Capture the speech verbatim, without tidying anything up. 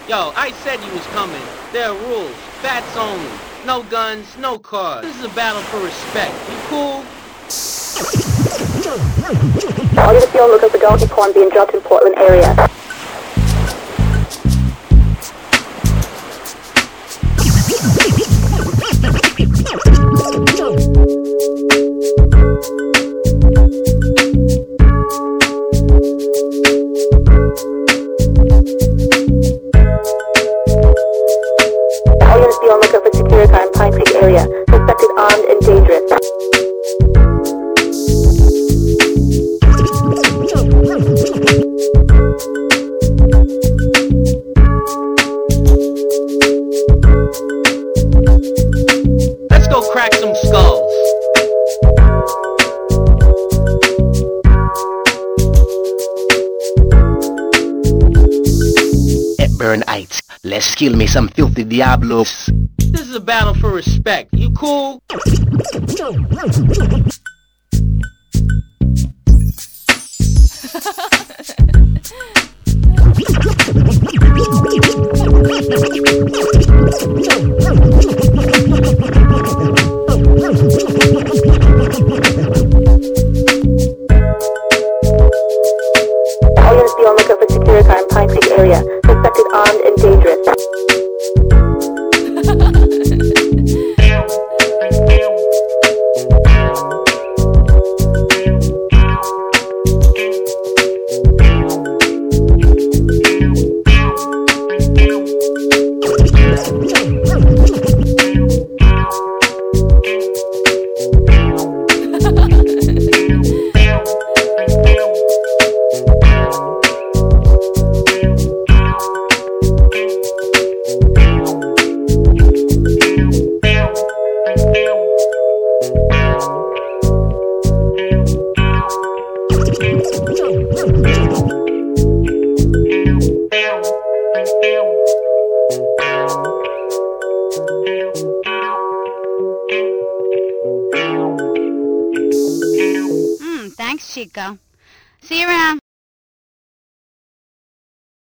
Yo, I said you was coming. There are rules. Bats only. No guns, no cars. This is a battle for respect. You cool? All units be on lookout for donkey porn being dropped in Portland area. All units be on lookout for security car in Pine Creek area. Suspected armed and dangerous. Let's go crack some skulls. Burn eight. Let's kill me some filthy diablos. This is a battle for respect. You cool? All units be on lookout for security car in Pine Creek area. Suspected armed and dangerous. Hmm, thanks, Chico. See you around.